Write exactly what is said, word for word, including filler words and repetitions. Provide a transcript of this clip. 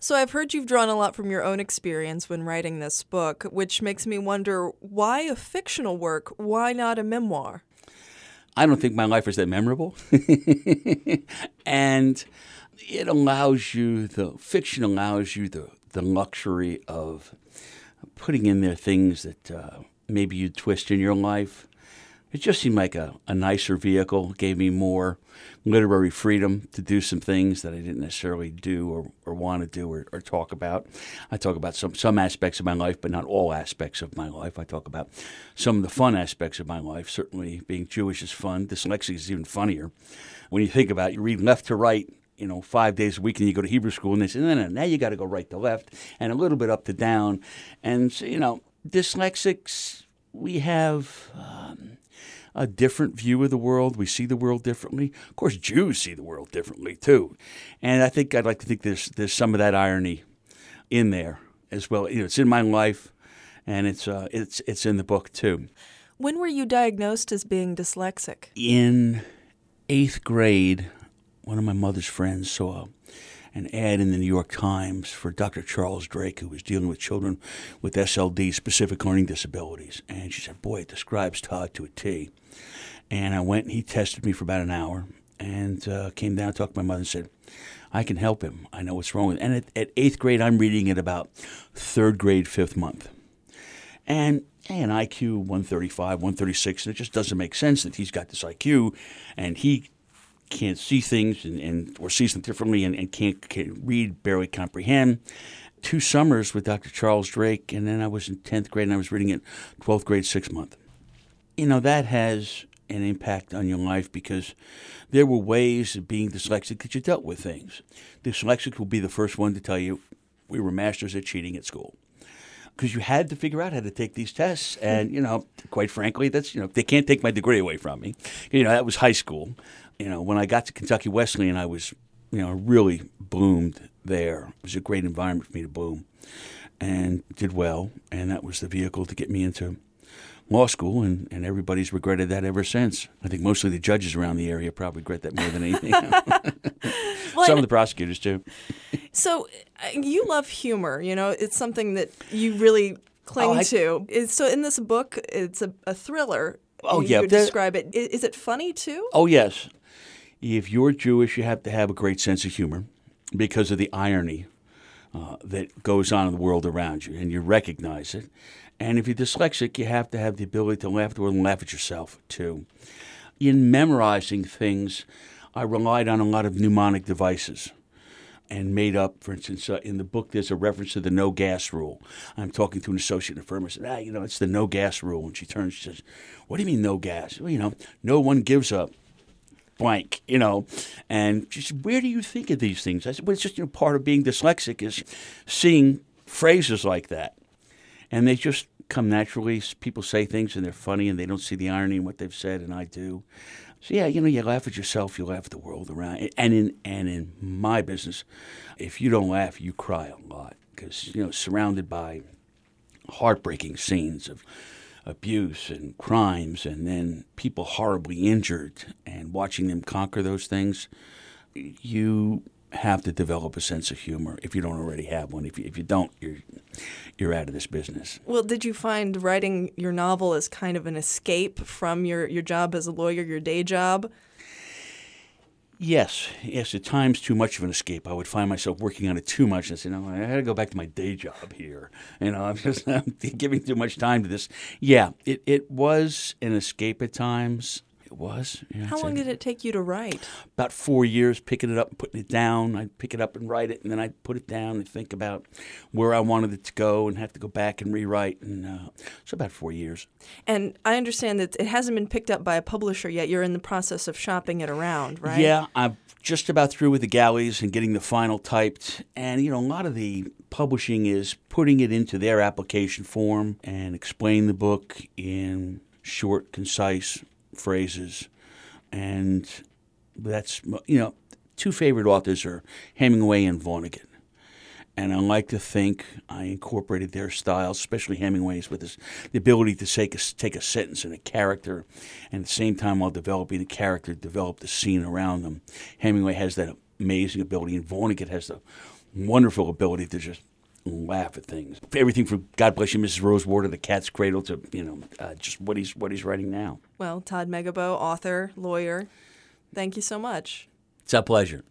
So I've heard you've drawn a lot from your own experience when writing this book, which makes me wonder, why a fictional work? Why not a memoir? I don't think my life is that memorable. And it allows you, the fiction allows you the, the luxury of putting in there things that uh, maybe you twist in your life. It just seemed like a, a nicer vehicle, gave me more literary freedom to do some things that I didn't necessarily do or, or want to do or, or talk about. I talk about some, some aspects of my life, but not all aspects of my life. I talk about some of the fun aspects of my life. Certainly being Jewish is fun. Dyslexic is even funnier. When you think about it, you read left to right, you know, five days a week, and you go to Hebrew school, and they say, no, no, now you got to go right to left, and a little bit up to down. And, so, you know, dyslexics, we have um, a different view of the world. We see the world differently. Of course, Jews see the world differently, too. And I think I'd like to think there's there's some of that irony in there as well. You know, it's in my life, and it's uh, it's it's in the book, too. When were you diagnosed as being dyslexic? In eighth grade, one of my mother's friends saw an ad in the New York Times for Doctor Charles Drake, who was dealing with children with S L D, specific learning disabilities. And she said, boy, it describes Todd to a T. And I went and he tested me for about an hour and uh, came down, talked to my mother and said, I can help him. I know what's wrong with him. And at, at eighth grade, I'm reading it about third grade, fifth month. And hey, an I Q one thirty-five, one thirty-six, and it just doesn't make sense that he's got this I Q and he can't see things and, and or sees them differently and, and can't, can't read, barely comprehend. Two summers with Doctor Charles Drake, and then I was in tenth grade and I was reading it twelfth grade, sixth month. You know, that has an impact on your life because there were ways of being dyslexic that you dealt with things. Dyslexic will be the first one to tell you we were masters at cheating at school. Because you had to figure out how to take these tests. And, you know, quite frankly, that's, you know, they can't take my degree away from me. You know, that was high school. You know, when I got to Kentucky Wesleyan, I was, you know, really bloomed there. It was a great environment for me to bloom and did well. And that was the vehicle to get me into law school, and, and everybody's regretted that ever since. I think mostly the judges around the area probably regret that more than anything. Well, Some of the prosecutors, too. So uh, you love humor. You know, it's something that you really cling Oh, I- to. Is- So in this book, it's a, a thriller. Oh, you yeah, would there- describe it. I- Is it funny, too? Oh, yes. If you're Jewish, you have to have a great sense of humor because of the irony uh, that goes on in the world around you, and you recognize it. And if you're dyslexic, you have to have the ability to laugh at the world and laugh at yourself, too. In memorizing things, I relied on a lot of mnemonic devices and made up, for instance, uh, in the book, there's a reference to the no gas rule. I'm talking to an associate in a firm. I said, ah, you know, it's the no gas rule. And she turns, she says, what do you mean no gas? Well, you know, no one gives up blank, you know. And she said, where do you think of these things? I said, well, it's just, you know, part of being dyslexic is seeing phrases like that. And they just come naturally. People say things and they're funny and they don't see the irony in what they've said, and I do. So, yeah, you know, you laugh at yourself, you laugh at the world around. And in and in my business, if you don't laugh, you cry a lot because, you know, surrounded by heartbreaking scenes of abuse and crimes and then people horribly injured and watching them conquer those things, you have to develop a sense of humor if you don't already have one. If you, if you don't, you're you're out of this business. Well, did you find writing your novel as kind of an escape from your, your job as a lawyer, your day job? Yes, yes, at times too much of an escape. I would find myself working on it too much and say, no, I got to go back to my day job here. You know, I'm just I'm giving too much time to this. Yeah, it, it was an escape at times. It was. Yeah, How long did it take you to write? About four years, picking it up and putting it down. I'd pick it up and write it, and then I'd put it down and think about where I wanted it to go and have to go back and rewrite. And uh, so about four years. And I understand that it hasn't been picked up by a publisher yet. You're in the process of shopping it around, right? Yeah, I'm just about through with the galleys and getting the final typed. And, you know, a lot of the publishing is putting it into their application form and explain the book in short, concise phrases. And that's, you know, two favorite authors are Hemingway and Vonnegut. And I like to think I incorporated their styles, especially Hemingway's, with his, the ability to take a, take a sentence and a character, and at the same time while developing the character, develop the scene around them. Hemingway has that amazing ability, and Vonnegut has the wonderful ability to just laugh at things. Everything from God Bless You, Missus Rosewater, The Cat's Cradle, to, you know, uh, just what he's what he's writing now. Well, Todd Megabo, author, lawyer, thank you so much. It's a pleasure.